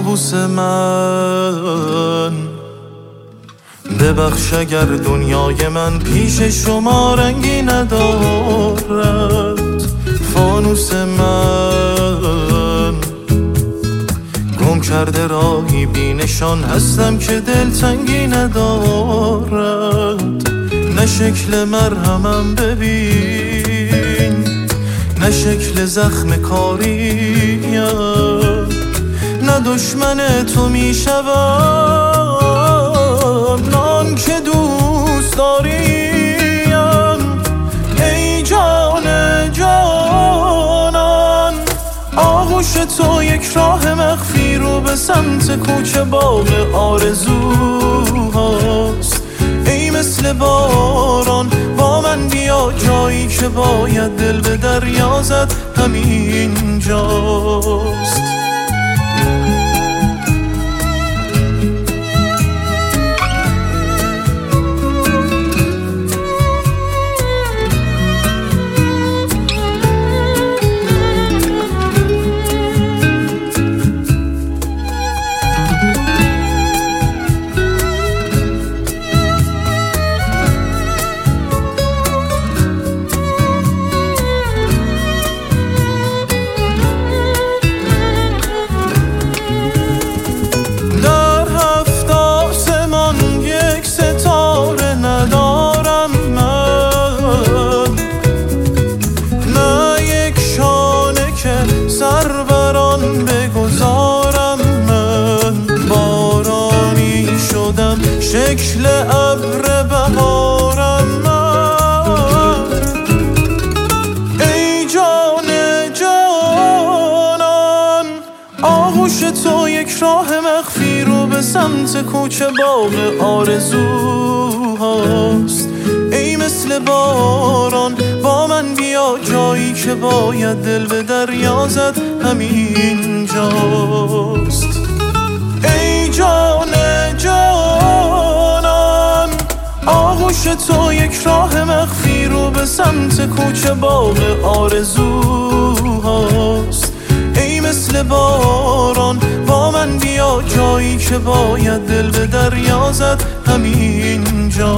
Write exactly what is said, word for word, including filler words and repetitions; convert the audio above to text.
طاووس من، ببخش اگر دنیای من پیش شما رنگی ندارد. فانوس من گم کرده راهی بی نشان هستم که دلتنگی ندارد. نه شکل مرهمم ببین، نه شکل زخم کاریم، نه دشمن تو میشوم، نان که دوست داریم. ای جان جانان، آغوش تو یک راه مخفی رو به سمت کوچه باغ آرزوهاست. ای مثل باران با من بیا، جایی که باید دل به دریا زد همین جاست. شکل ابر بهارم من، ای جان جانان، آغوش تو یک راه مخفی رو به سمت کوچه باغ آرزوهاست. ای مثل باران با من بیا، جایی که باید دل به دریا زد همین جاست. ای جان جانان، آغوش تو یک راه مخفی رو به سمت کوچه باغ آرزوهاست. ای مثل باران با من بیا، جایی که باید دل به دریا زد همین جا.